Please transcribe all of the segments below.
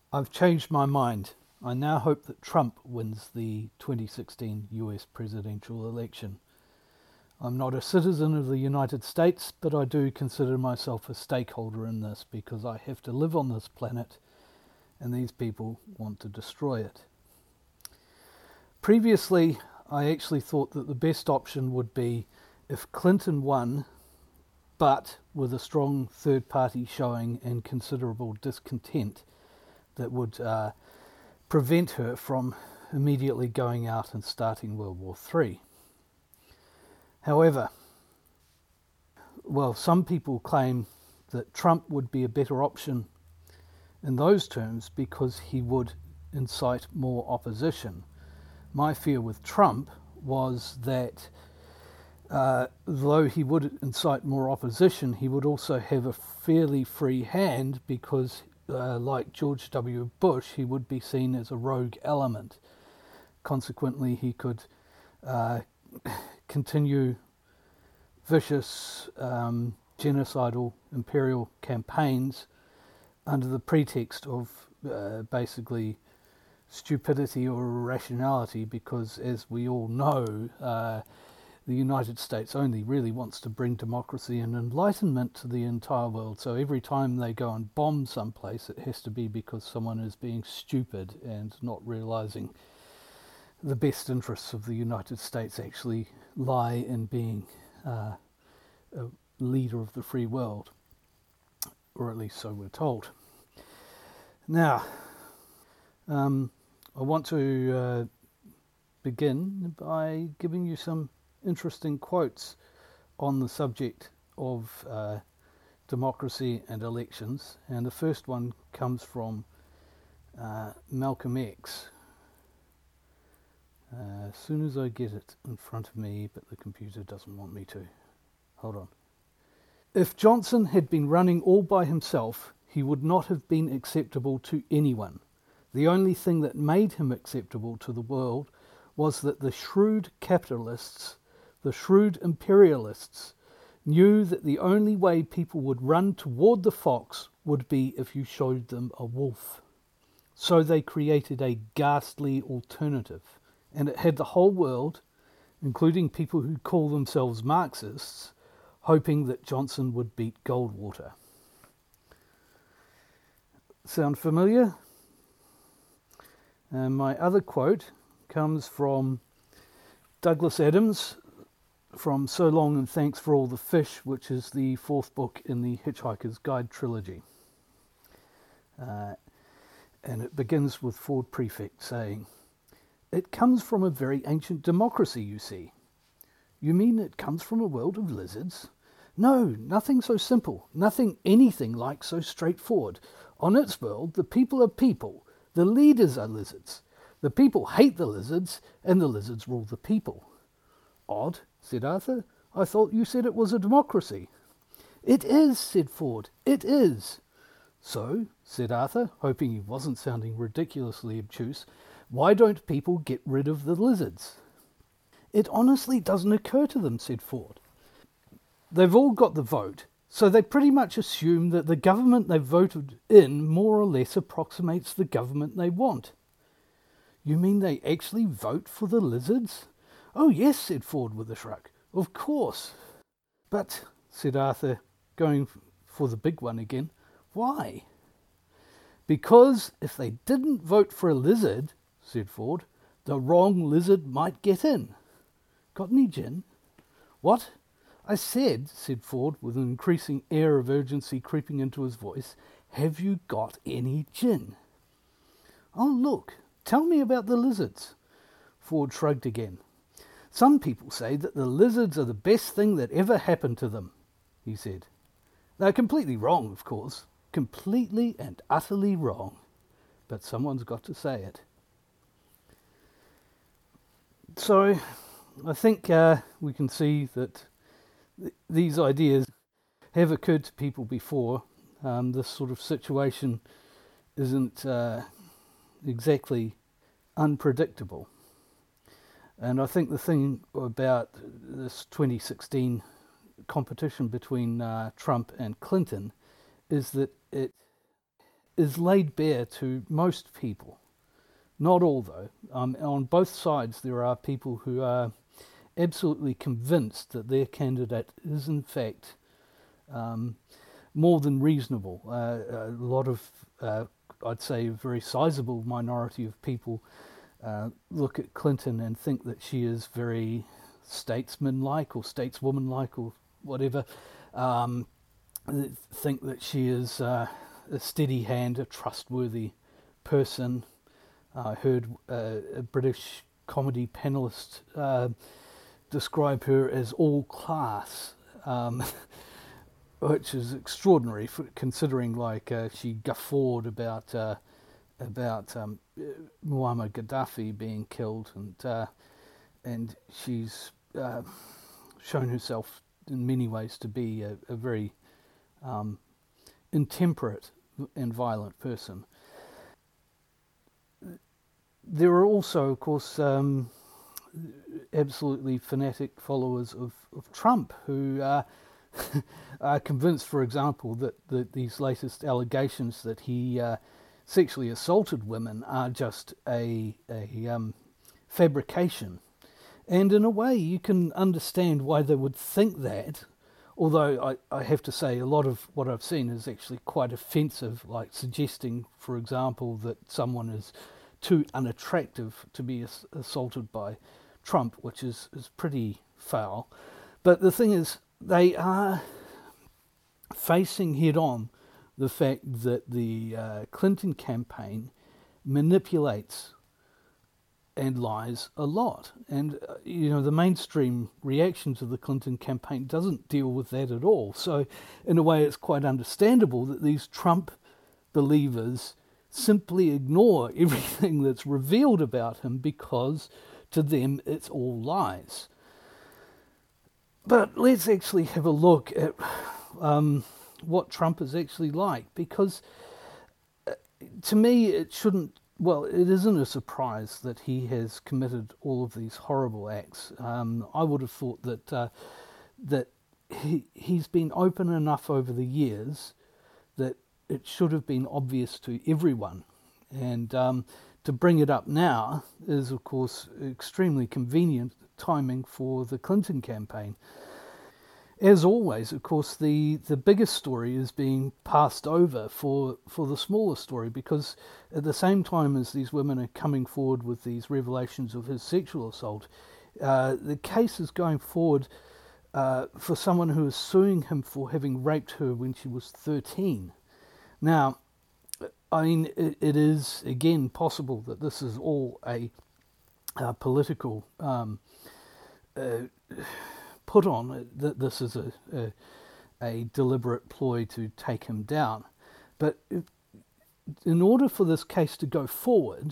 I've changed my mind. I now hope that Trump wins the 2016 US presidential election. I'm not a citizen of the United States, but I do consider myself a stakeholder in this because I have to live on this planet and these people want to destroy it. Previously, I actually thought that the best option would be if Clinton won, but with a strong third party showing and considerable discontent that would prevent her from immediately going out and starting World War III. However, some people claim that Trump would be a better option in those terms because he would incite more opposition. My fear with Trump was that though he would incite more opposition, he would also have a fairly free hand because, like George W. Bush, he would be seen as a rogue element. Consequently, he could continue vicious genocidal imperial campaigns under the pretext of basically stupidity or irrationality, because as we all know, the United States only really wants to bring democracy and enlightenment to the entire world. So every time they go and bomb someplace, it has to be because someone is being stupid and not realizing the best interests of the United States actually lie in being a leader of the free world, or at least so we're told. Now, I want to begin by giving you some interesting quotes on the subject of democracy and elections, and the first one comes from Malcolm X. As soon as I get it in front of me, but the computer doesn't want me to. Hold on. If Johnson had been running all by himself, he would not have been acceptable to anyone. The only thing that made him acceptable to the world was that the shrewd capitalists, the shrewd imperialists, knew that the only way people would run toward the fox would be if you showed them a wolf. So they created a ghastly alternative, and it had the whole world, including people who call themselves Marxists, hoping that Johnson would beat Goldwater. Sound familiar? And my other quote comes from Douglas Adams from So Long and Thanks for All the Fish, which is the fourth book in the Hitchhiker's Guide trilogy. And it begins with Ford Prefect saying, "It comes from a very ancient democracy, you see." "You mean it comes from a world of lizards?" "No, nothing so simple, nothing anything like so straightforward. On its world, the people are people, the leaders are lizards. The people hate the lizards, and the lizards rule the people." "Odd," said Arthur. "I thought you said it was a democracy." "It is," said Ford, "it is." "So," said Arthur, hoping he wasn't sounding ridiculously obtuse, "why don't people get rid of the lizards?" "It honestly doesn't occur to them," said Ford. "They've all got the vote, so they pretty much assume that the government they've voted in more or less approximates the government they want." "You mean they actually vote for the lizards?" "Oh yes," said Ford with a shrug. "Of course." "But," said Arthur, going for the big one again, "why?" "Because if they didn't vote for a lizard," said Ford, "the wrong lizard might get in. Got any gin?" "What?" "I said," said Ford, with an increasing air of urgency creeping into his voice, "have you got any gin?" "Oh, look, tell me about the lizards." Ford shrugged again. "Some people say that the lizards are the best thing that ever happened to them," he said. "They're completely wrong, of course. Completely and utterly wrong. But someone's got to say it." So I think we can see that these ideas have occurred to people before. This sort of situation isn't exactly unpredictable. And I think the thing about this 2016 competition between Trump and Clinton is that it is laid bare to most people. Not all, though. On both sides, there are people who are absolutely convinced that their candidate is, in fact, more than reasonable. A lot of, I'd say, a very sizable minority of people look at Clinton and think that she is very statesman-like or stateswoman-like or whatever. Think that she is a steady hand, a trustworthy person. I heard a British comedy panellist describe her as all class, which is extraordinary considering she guffawed about Muammar Gaddafi being killed, and she's shown herself in many ways to be a very intemperate and violent person. There are also, of course, absolutely fanatic followers of Trump who are convinced, for example, that these latest allegations that he sexually assaulted women are just a fabrication. And in a way, you can understand why they would think that, although I have to say a lot of what I've seen is actually quite offensive, like suggesting, for example, that someone is too unattractive to be assaulted by Trump, which is pretty foul. But the thing is, they are facing head-on the fact that the Clinton campaign manipulates and lies a lot. And, the mainstream reaction to the Clinton campaign doesn't deal with that at all. So, in a way, it's quite understandable that these Trump believers simply ignore everything that's revealed about him because, to them, it's all lies. But let's actually have a look at what Trump is actually like, because to me it isn't a surprise that he has committed all of these horrible acts. I would have thought that he's been open enough over the years that it should have been obvious to everyone. And to bring it up now is, of course, extremely convenient timing for the Clinton campaign. As always, of course, the biggest story is being passed over for the smaller story, because at the same time as these women are coming forward with these revelations of his sexual assault, the case is going forward for someone who is suing him for having raped her when she was 13. Now, I mean, it is, again, possible that this is all a political put on, that this is a deliberate ploy to take him down. But in order for this case to go forward,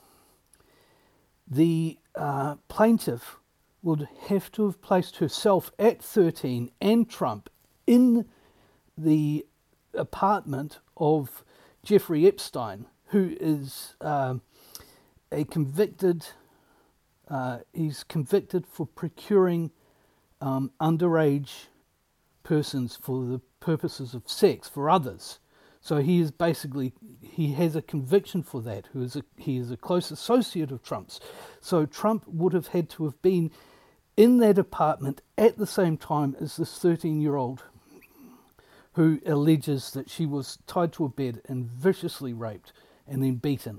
the plaintiff would have to have placed herself at 13 and Trump in the apartment of Jeffrey Epstein, who is a convicted, he's convicted for procuring underage persons for the purposes of sex for others. So he has a conviction for that. He is a close associate of Trump's. So Trump would have had to have been in that apartment at the same time as this 13-year-old who alleges that she was tied to a bed and viciously raped and then beaten.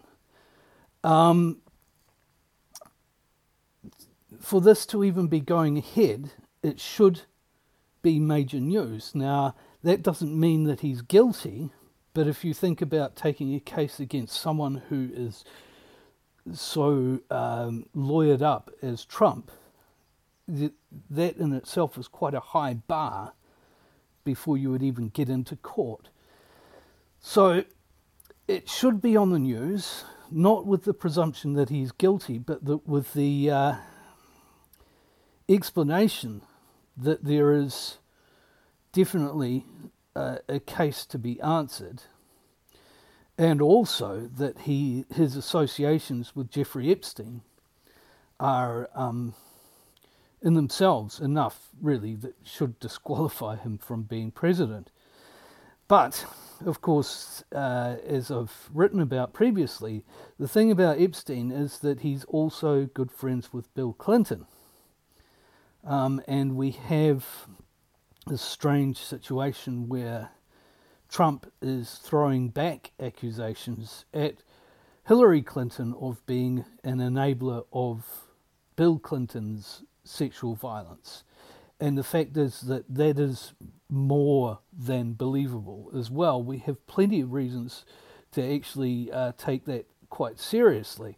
For this to even be going ahead, it should be major news. Now, that doesn't mean that he's guilty, but if you think about taking a case against someone who is so lawyered up as Trump, that in itself is quite a high bar before you would even get into court. So it should be on the news, not with the presumption that he's guilty, but with the explanation that there is definitely a case to be answered, and also that his associations with Jeffrey Epstein are in themselves enough, really, that should disqualify him from being president. But of course, as I've written about previously, the thing about Epstein is that he's also good friends with Bill Clinton. And we have this strange situation where Trump is throwing back accusations at Hillary Clinton of being an enabler of Bill Clinton's sexual violence. And the fact is that that is more than believable as well. We have plenty of reasons to actually take that quite seriously.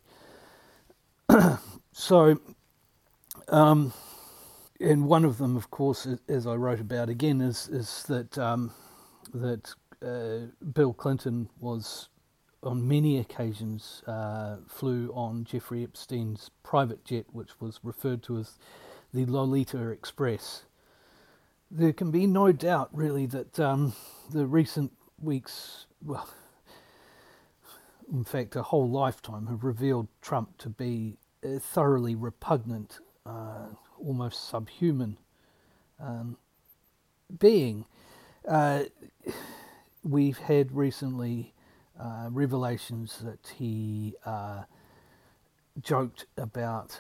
So, and one of them, of course, as I wrote about again, is that Bill Clinton was on many occasions flew on Jeffrey Epstein's private jet, which was referred to as the Lolita Express. There can be no doubt, really, that the recent weeks, well, in fact, a whole lifetime, have revealed Trump to be a thoroughly repugnant, almost subhuman being. We've had recently revelations that he joked about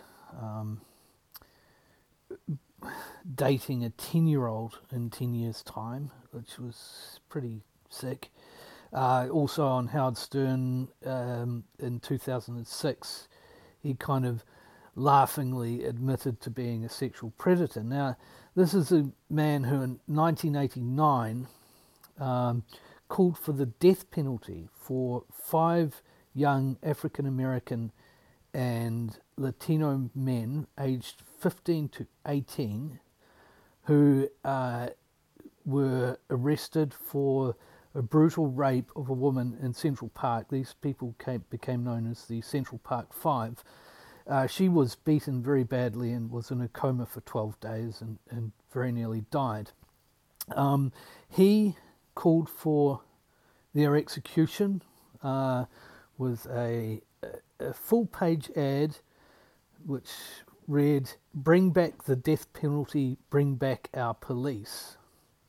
dating a 10-year-old in 10 years' time, which was pretty sick. Also on Howard Stern in 2006, he kind of laughingly admitted to being a sexual predator. Now, this is a man who in 1989 called for the death penalty for 5 young African-American and Latino men aged 15 to 18 who were arrested for a brutal rape of a woman in Central Park. These people became known as the Central Park Five. She was beaten very badly and was in a coma for 12 days and very nearly died. He called for their execution with a full-page ad which read, "Bring back the death penalty, bring back our police."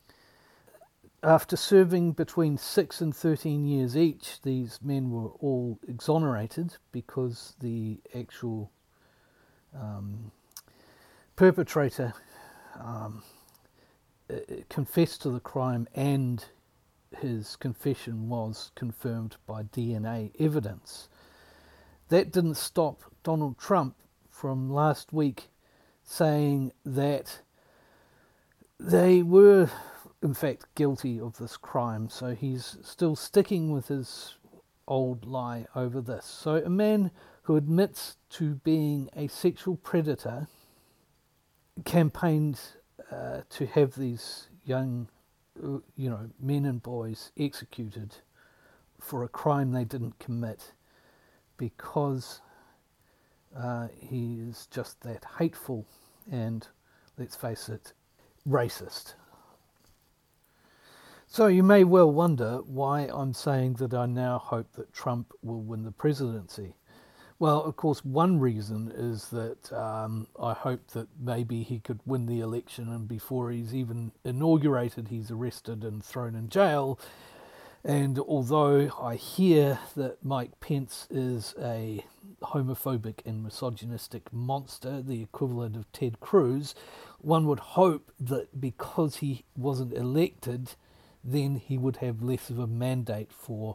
After serving between 6 and 13 years each, these men were all exonerated because the actual perpetrator confessed to the crime, and his confession was confirmed by DNA evidence. That didn't stop Donald Trump from last week saying that they were in fact guilty of this crime, so he's still sticking with his old lie over this. So a man who admits to being a sexual predator campaigned to have these young, men and boys executed for a crime they didn't commit because he is just that hateful and, let's face it, racist. So you may well wonder why I'm saying that I now hope that Trump will win the presidency. Well, of course, one reason is that I hope that maybe he could win the election and before he's even inaugurated, he's arrested and thrown in jail. And although I hear that Mike Pence is a homophobic and misogynistic monster, the equivalent of Ted Cruz, one would hope that because he wasn't elected, then he would have less of a mandate for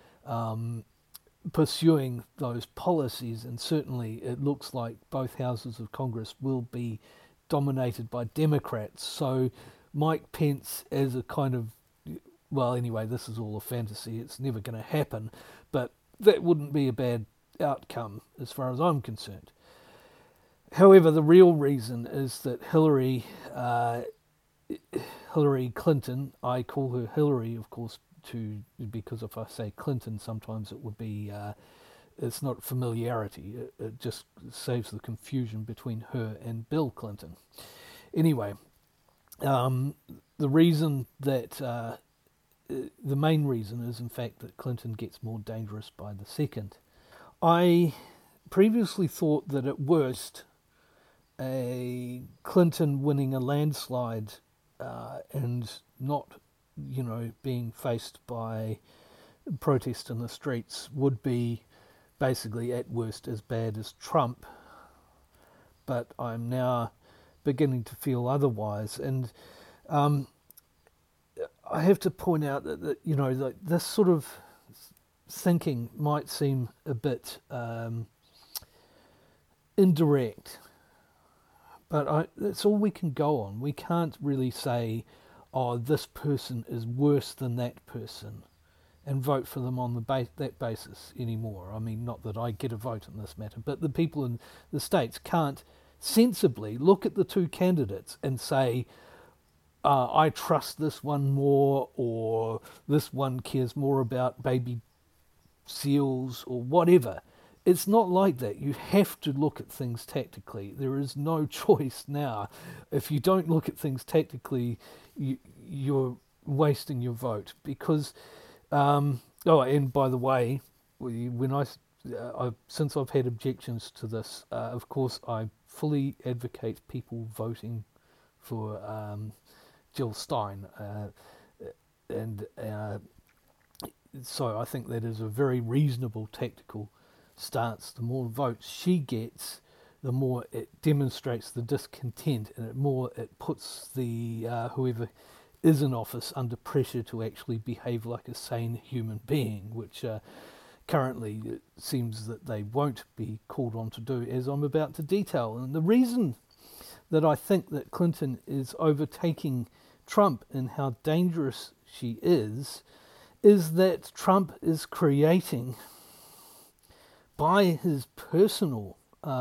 pursuing those policies. And certainly it looks like both houses of Congress will be dominated by Democrats. So Mike Pence as a kind of, well, anyway, this is all a fantasy. It's never going to happen. But that wouldn't be a bad outcome as far as I'm concerned. However, the real reason is that Hillary Clinton, I call her Hillary, of course, because if I say Clinton, sometimes it would be, it's not familiarity. It just saves the confusion between her and Bill Clinton. Anyway, the reason that, the main reason is, in fact, that Clinton gets more dangerous by the second. I previously thought that at worst, a Clinton winning a landslide and not being faced by protest in the streets would be basically at worst as bad as Trump. But I'm now beginning to feel otherwise. And I have to point out that this sort of thinking might seem a bit indirect, but that's all we can go on. We can't really say, oh, this person is worse than that person, and vote for them on that basis anymore. I mean, not that I get a vote in this matter, but the people in the States can't sensibly look at the two candidates and say, I trust this one more, or this one cares more about baby seals, or whatever. It's not like that. You have to look at things tactically. There is no choice now. If you don't look at things tactically, you're wasting your vote. Because, and by the way, when since I've had objections to this, of course, I fully advocate people voting for Jill Stein, and so I think that is a very reasonable tactical stance. The more votes she gets, the more it demonstrates the discontent, and the more it puts the whoever is in office under pressure to actually behave like a sane human being, which currently it seems that they won't be called on to do, as I'm about to detail. And the reason that I think that Clinton is overtaking Trump in how dangerous she is that Trump is creating, by his personal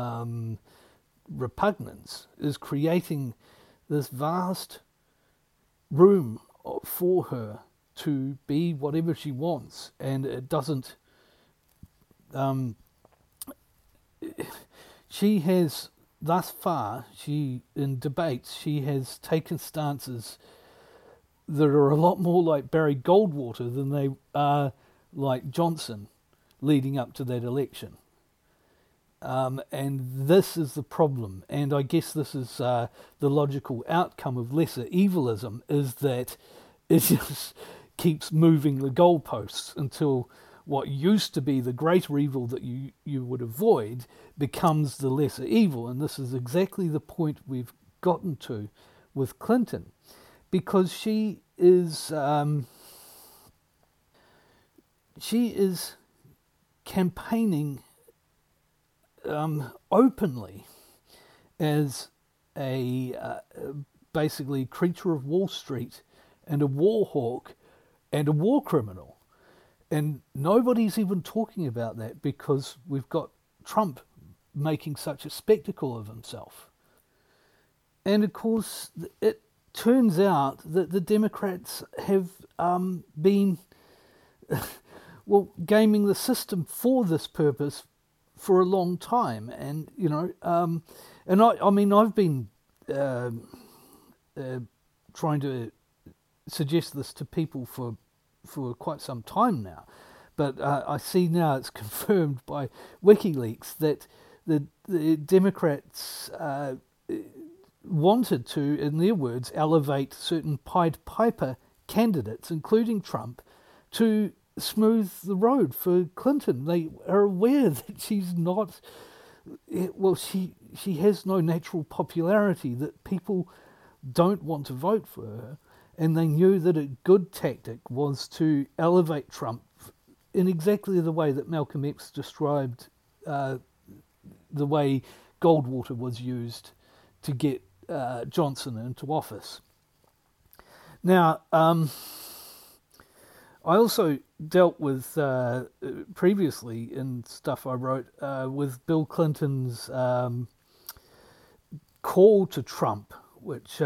repugnance, is creating this vast room for her to be whatever she wants, and it doesn't. She has thus far, in debates, she has taken stances that are a lot more like Barry Goldwater than they are like Johnson leading up to that election. And this is the problem, and I guess this is the logical outcome of lesser evilism, is that it just keeps moving the goalposts until what used to be the greater evil that you would avoid becomes the lesser evil. And this is exactly the point we've gotten to with Clinton, because she is campaigning openly as a basically creature of Wall Street and a war hawk and a war criminal. And nobody's even talking about that because we've got Trump making such a spectacle of himself. And of course, it turns out that the Democrats have been, gaming the system for this purpose for a long time. And, I've been trying to suggest this to people for quite some time now, but I see now it's confirmed by WikiLeaks that the Democrats wanted to, in their words, elevate certain Pied Piper candidates, including Trump, to smooth the road for Clinton. They are aware that she's not, she has no natural popularity, that people don't want to vote for her. And they knew that a good tactic was to elevate Trump in exactly the way that Malcolm X described the way Goldwater was used to get Johnson into office. Now, I also dealt with previously in stuff I wrote with Bill Clinton's call to Trump, which...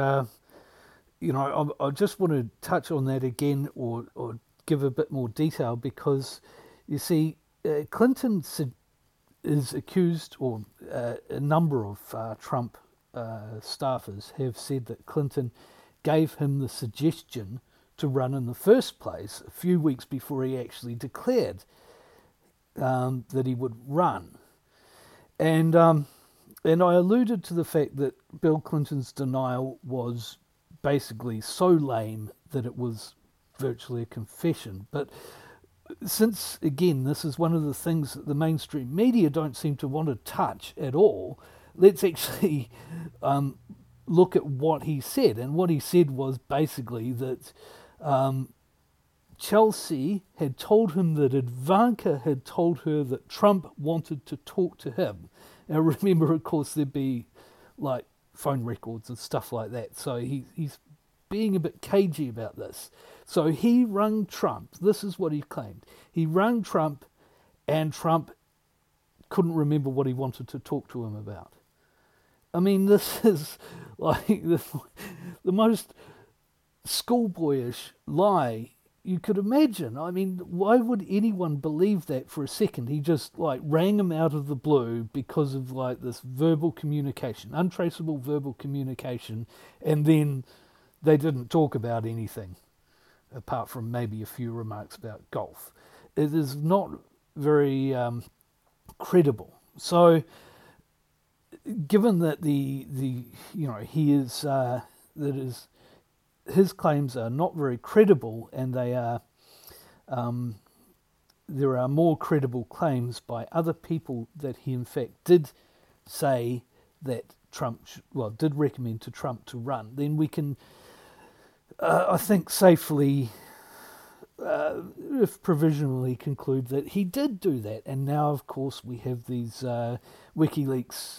I just want to touch on that again, or give a bit more detail, because you see, Clinton is accused, or a number of Trump staffers have said that Clinton gave him the suggestion to run in the first place a few weeks before he actually declared that he would run. And I alluded to the fact that Bill Clinton's denial was basically so lame that it was virtually a confession. But since, again, this is one of the things that the mainstream media don't seem to want to touch at all, let's actually look at what he said. And what he said was basically that Chelsea had told him that Ivanka had told her that Trump wanted to talk to him. Now remember, of course, there'd be like phone records and stuff like that. So he's being a bit cagey about this. So he rang Trump. This is what he claimed. He rang Trump, and Trump couldn't remember what he wanted to talk to him about. I mean, this is like the most schoolboyish lie you could imagine. I mean, why would anyone believe that for a second? He just like rang him out of the blue because of like this verbal communication, untraceable verbal communication, and then they didn't talk about anything apart from maybe a few remarks about golf. It is not very credible. So, given that he is his claims are not very credible, and they are there are more credible claims by other people that he in fact did say that Trump did recommend to Trump to run, then we can I think safely if provisionally conclude that he did do that. And now of course we have these WikiLeaks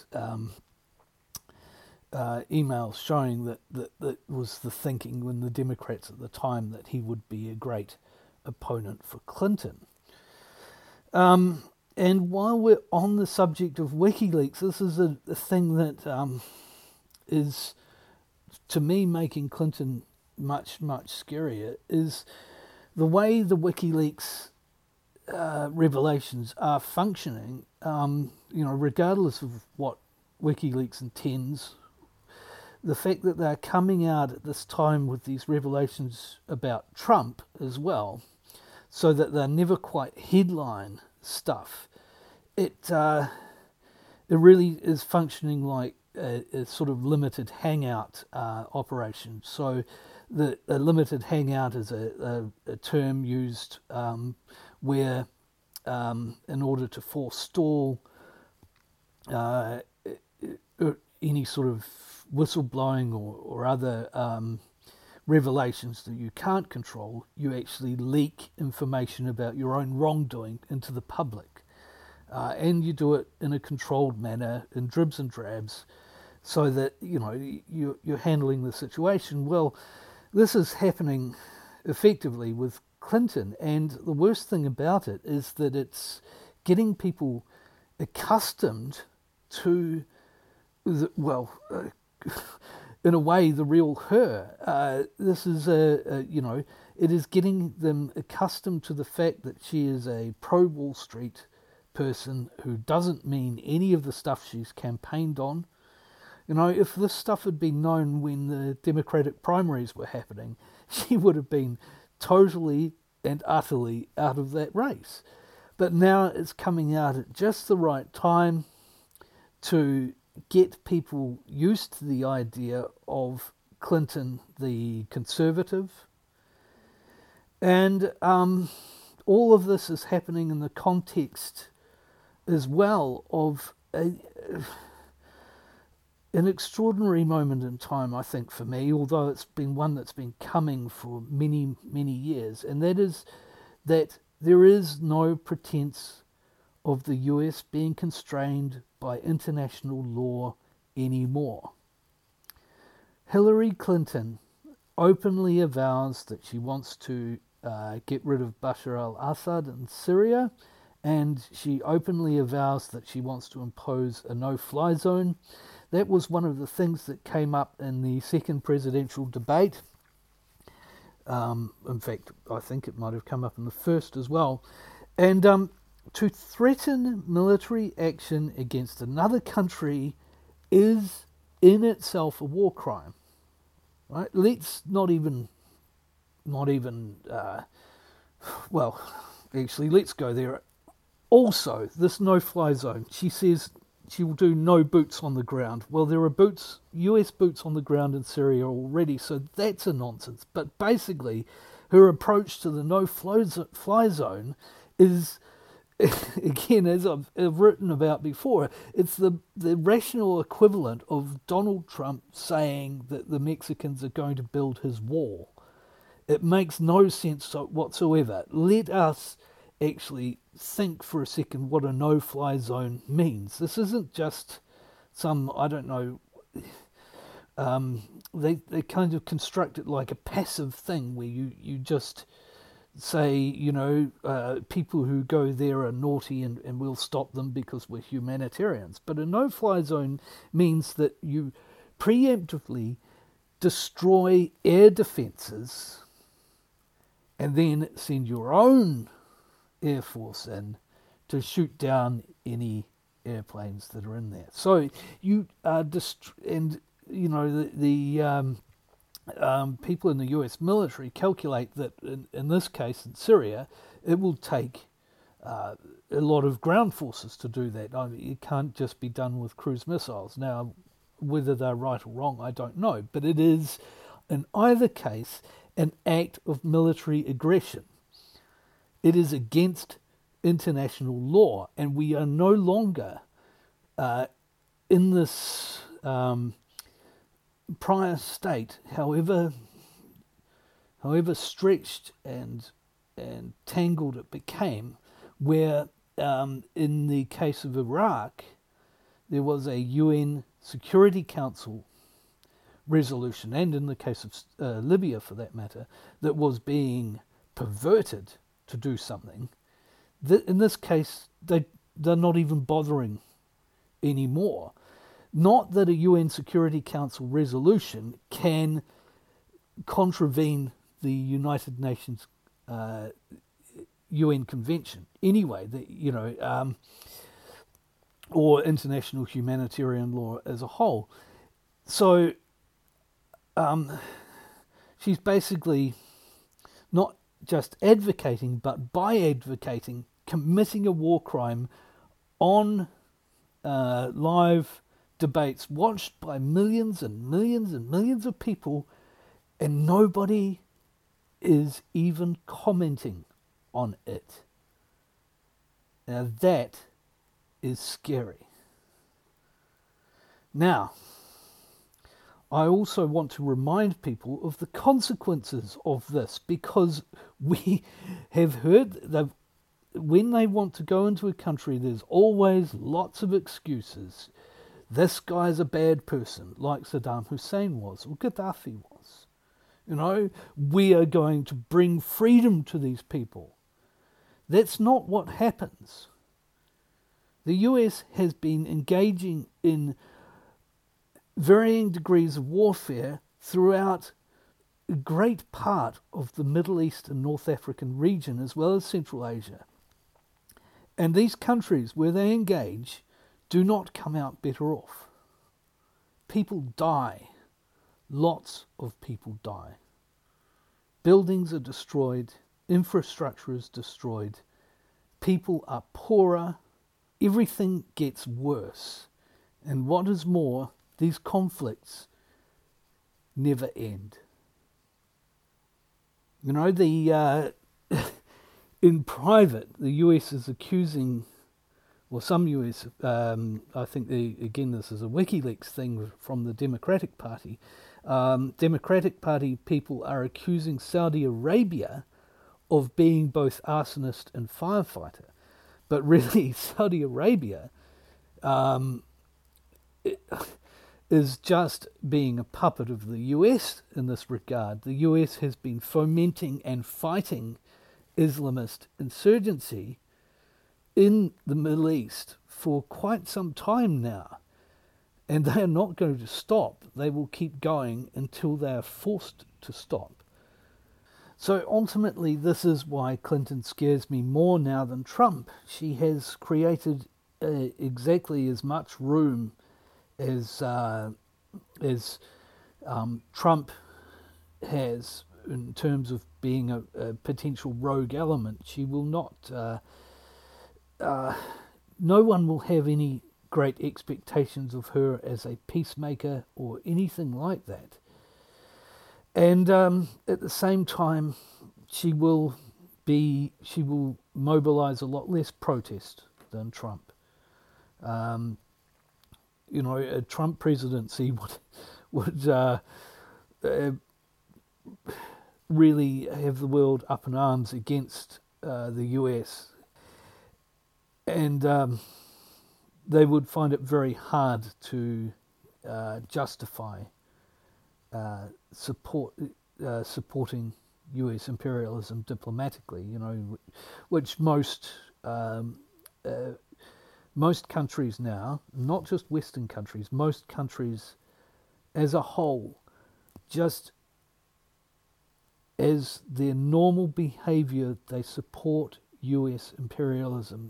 emails showing that was the thinking when the Democrats at the time, that he would be a great opponent for Clinton. And while we're on the subject of WikiLeaks, this is a thing that is, to me, making Clinton much, much scarier, is the way the WikiLeaks revelations are functioning, regardless of what WikiLeaks intends. The fact that they're coming out at this time with these revelations about Trump as well, so that they're never quite headline stuff, it really is functioning like a sort of limited hangout operation. So a limited hangout is a term used where in order to forestall any sort of whistleblowing or other revelations that you can't control, you actually leak information about your own wrongdoing into the public. And you do it in a controlled manner, in dribs and drabs, so that you're handling the situation. Well, this is happening effectively with Clinton, and the worst thing about it is that it's getting people accustomed to in a way, the real her. This is it is getting them accustomed to the fact that she is a pro-Wall Street person who doesn't mean any of the stuff she's campaigned on. If this stuff had been known when the Democratic primaries were happening, she would have been totally and utterly out of that race. But now it's coming out at just the right time to get people used to the idea of Clinton the conservative. And all of this is happening in the context as well of an extraordinary moment in time, I think, for me, although it's been one that's been coming for many, many years, and that is that there is no pretense of the US being constrained by international law anymore. Hillary Clinton openly avows that she wants to get rid of Bashar al-Assad in Syria, and she openly avows that she wants to impose a no-fly zone. That was one of the things that came up in the second presidential debate. In fact, I think it might have come up in the first as well. And to threaten military action against another country is in itself a war crime, right? Let's let's go there. Also, this no-fly zone, she says she will do no boots on the ground. Well, there are US boots on the ground in Syria already, so that's a nonsense. But basically, her approach to the no-fly zone is, again, as I've written about before, it's the rational equivalent of Donald Trump saying that the Mexicans are going to build his wall. It makes no sense whatsoever. Let us actually think for a second what a no-fly zone means. This isn't just some, I don't know, they kind of construct it like a passive thing where you just say, people who go there are naughty and we'll stop them because we're humanitarians. But a no-fly zone means that you preemptively destroy air defences and then send your own Air Force in to shoot down any airplanes that are in there. So you the people in the US military calculate that in this case in Syria, it will take a lot of ground forces to do that. I mean, it can't just be done with cruise missiles. Now, whether they're right or wrong, I don't know, but it is in either case an act of military aggression. It is against international law, and we are no longer in this prior state, however stretched and tangled it became, where in the case of Iraq, there was a UN Security Council resolution, and in the case of Libya for that matter, that was being perverted to do something. In this case, they're not even bothering anymore. Not that a UN Security Council resolution can contravene the United Nations UN Convention anyway, or international humanitarian law as a whole. So she's basically not just advocating, but by advocating, committing a war crime on live debates watched by millions and millions and millions of people, and nobody is even commenting on it. Now that is scary. Now, I also want to remind people of the consequences of this, because we have heard that when they want to go into a country, there's always lots of excuses. This guy's a bad person, like Saddam Hussein was, or Gaddafi was. We are going to bring freedom to these people. That's not what happens. The US has been engaging in varying degrees of warfare throughout a great part of the Middle East and North African region, as well as Central Asia. And these countries where they engage do not come out better off. People die. Lots of people die. Buildings are destroyed. Infrastructure is destroyed. People are poorer. Everything gets worse. And what is more, these conflicts never end. In private, the US is accusing, or some US, I think this is a WikiLeaks thing from the Democratic Party. Democratic Party people are accusing Saudi Arabia of being both arsonist and firefighter. But really, Saudi Arabia is just being a puppet of the US in this regard. The US has been fomenting and fighting Islamist insurgency in the Middle East for quite some time now. And they are not going to stop. They will keep going until they are forced to stop. So ultimately, this is why Clinton scares me more now than Trump. She has created exactly as much room as Trump has in terms of being a potential rogue element. She will not. No one will have any great expectations of her as a peacemaker or anything like that. And at the same time, she will mobilize a lot less protest than Trump. A Trump presidency would really have the world up in arms against the US, and they would find it very hard to justify supporting US imperialism diplomatically. Which most countries now, not just Western countries, most countries as a whole, just as their normal behaviour, they support US imperialism.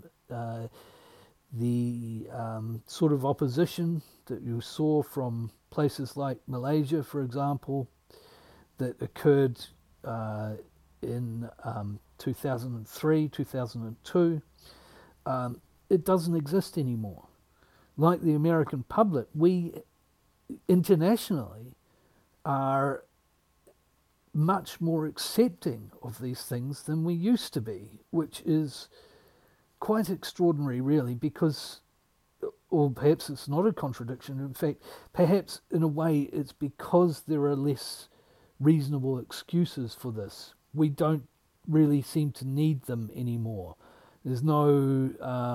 The sort of opposition that you saw from places like Malaysia, for example, that occurred in 2003, 2002, it doesn't exist anymore. Like the American public, we internationally are much more accepting of these things than we used to be, which is quite extraordinary, really, because, or perhaps it's not a contradiction, in fact, perhaps in a way it's because there are less reasonable excuses for this. We don't really seem to need them anymore. There's no,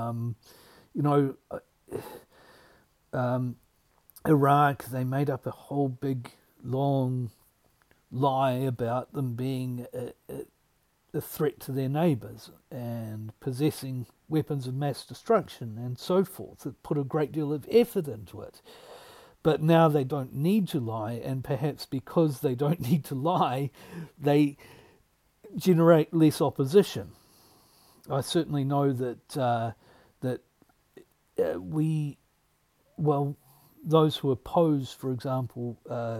Iraq, they made up a whole big, long lie about them being a threat to their neighbours and possessing weapons of mass destruction and so forth. That put a great deal of effort into it. But now they don't need to lie, and perhaps because they don't need to lie, they generate less opposition. I certainly know that those who oppose, for example,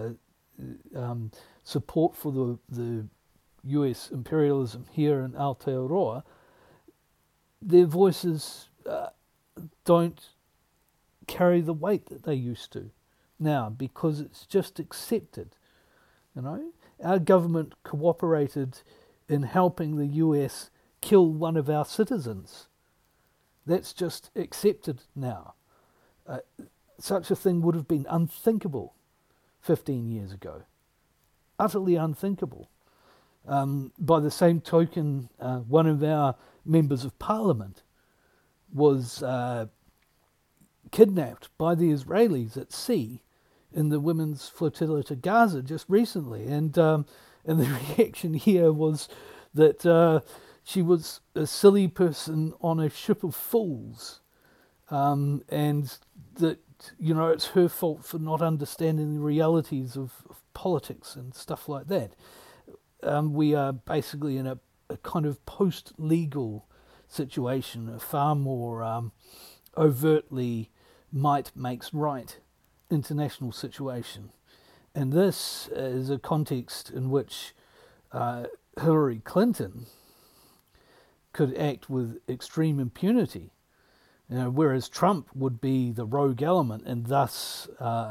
support for the US imperialism here in Aotearoa, their voices don't carry the weight that they used to now, because it's just accepted. Our government cooperated in helping the US kill one of our citizens. That's just accepted now. Such a thing would have been unthinkable 15 years ago. Utterly unthinkable. By the same token, one of our members of parliament was kidnapped by the Israelis at sea in the women's flotilla to Gaza just recently, and the reaction here was that she was a silly person on a ship of fools, and that it's her fault for not understanding the realities of politics and stuff like that. We are basically in a kind of post-legal situation, a far more overtly might makes right international situation. And this is a context in which Hillary Clinton could act with extreme impunity, whereas Trump would be the rogue element and thus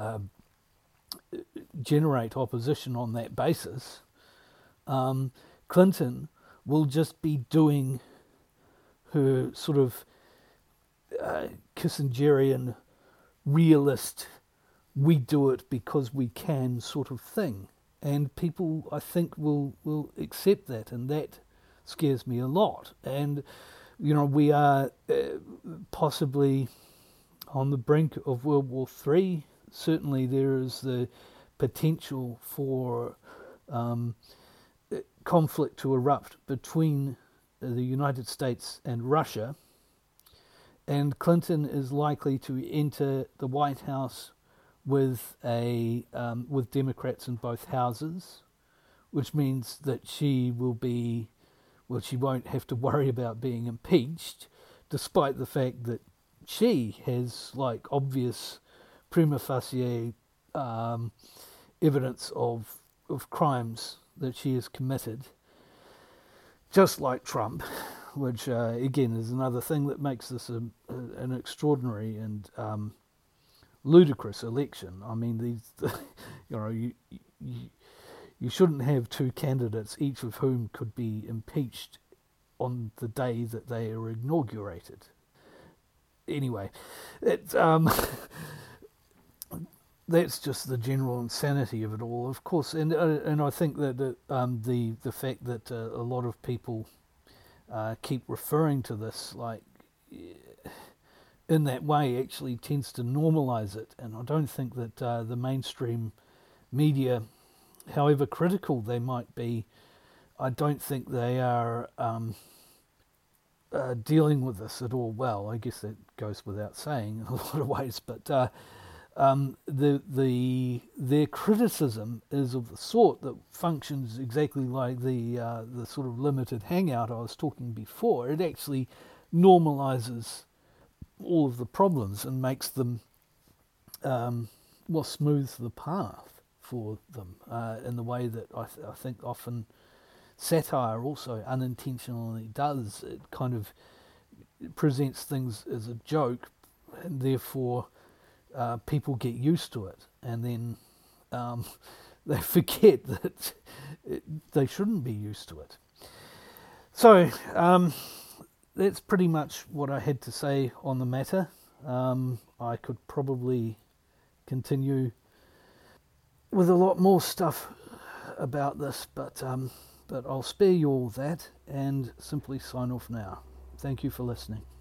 generate opposition on that basis. Clinton will just be doing her sort of Kissingerian realist, we do it because we can sort of thing. And people, I think, will accept that, and that scares me a lot. And, we are possibly on the brink of World War III. Certainly there is the potential for conflict to erupt between the United States and Russia, and Clinton is likely to enter the White House with Democrats in both houses, which means that she won't have to worry about being impeached, despite the fact that she has obvious prima facie evidence of crimes that she has committed, just like Trump, which again is another thing that makes this an extraordinary and ludicrous election. I mean, these, you shouldn't have two candidates, each of whom could be impeached on the day that they are inaugurated. Anyway, it, that's just the general insanity of it all, of course. And I think that the fact that a lot of people keep referring to this like in that way actually tends to normalise it. And I don't think that the mainstream media, however critical they might be, I don't think they are dealing with this at all well. I guess that goes without saying in a lot of ways, but their criticism is of the sort that functions exactly like the sort of limited hangout I was talking before. It actually normalises all of the problems and makes them smooths the path for them in the way that I think often satire also unintentionally does. It kind of presents things as a joke, and therefore people get used to it, and then they forget that they shouldn't be used to it. So that's pretty much what I had to say on the matter. I could probably continue with a lot more stuff about this, but I'll spare you all that and simply sign off now. Thank you for listening.